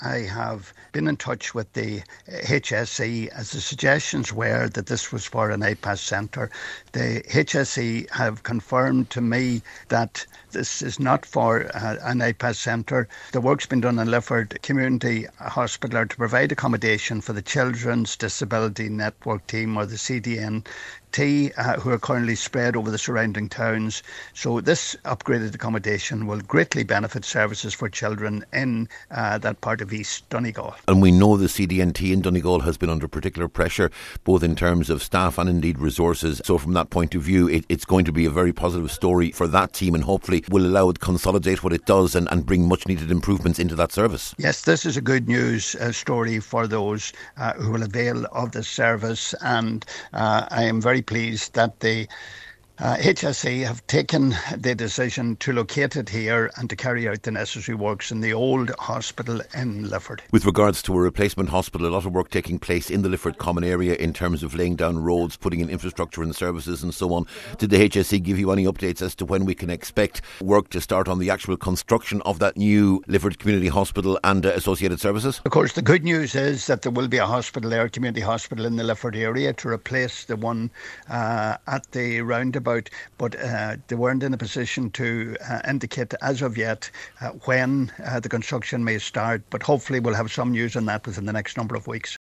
I have been in touch with the HSE as the suggestions were that this was for an IPAS centre. The HSE have confirmed to me that this is not for an IPAS centre. The work's been done in Lifford Community Hospital to provide accommodation for the Children's Disability Network team, or the CDNT, who are currently spread over the surrounding towns. So this upgraded accommodation will greatly benefit services for children in that part of East Donegal. And we know the CDNT in Donegal has been under particular pressure, both in terms of staff and indeed resources. So from that point of view, it's going to be a very positive story for that team, and hopefully will allow it to consolidate what it does and bring much needed improvements into that service. Yes, this is a good news story for those who will avail of this service, and I am very pleased that the HSE have taken the decision to locate it here and to carry out the necessary works in the old hospital in Lifford. With regards to a replacement hospital, a lot of work taking place in the Lifford common area in terms of laying down roads, putting in infrastructure and services and so on. Did the HSE give you any updates as to when we can expect work to start on the actual construction of that new Lifford Community Hospital and associated services? Of course, the good news is that there will be a hospital there, a community hospital in the Lifford area, to replace the one at the roundabout. But they weren't in a position to indicate as of yet when the construction may start. But hopefully we'll have some news on that within the next number of weeks.